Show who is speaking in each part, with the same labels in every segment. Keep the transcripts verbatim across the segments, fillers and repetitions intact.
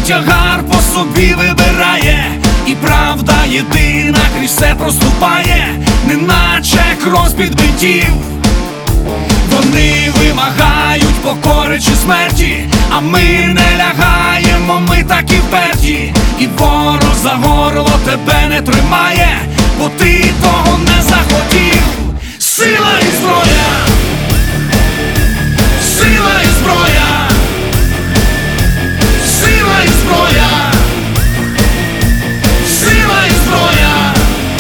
Speaker 1: тягар по собі вибирає, і правда єдина крізь все проступає, неначе кров під бинтів. Вони вимагають покори чи смерті, а ми не лягаємо, ми такі вперті. І ворог за горло тебе не тримає, бо ти того не захотів. Сила і зброя, сила і зброя, сила і зброя, сила і зброя.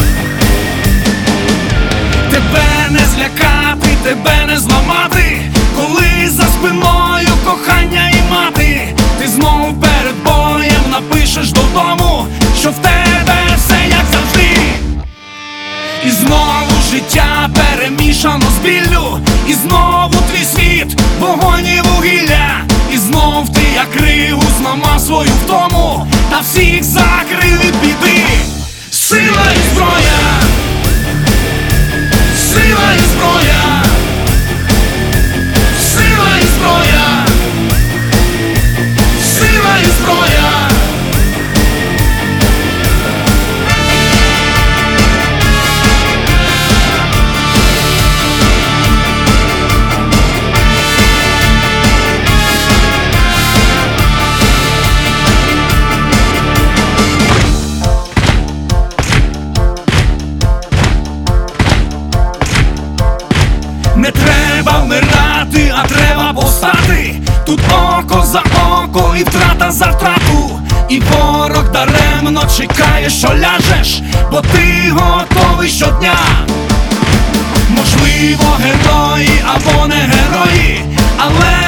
Speaker 1: Тебе не злякати, тебе не зламати, коли за спиною кохання і мати. Ти знов перед боєм напишеш додому, що в тебе все як завжди. І знову життя перемішано з біллю, і знову твій світ, вогонь і вугілля. І знов ти як кригу зламав свою втому, та всіх закрив від біди. Сила і зброя, сила і зброя, сила і зброя, сила і зброя. Не треба вмирати, а треба повстати. Тут око за око і втрата за втрату. І ворог даремно чекає, що ляжеш, бо ти готовий щодня. Можливо, герої або не герої, але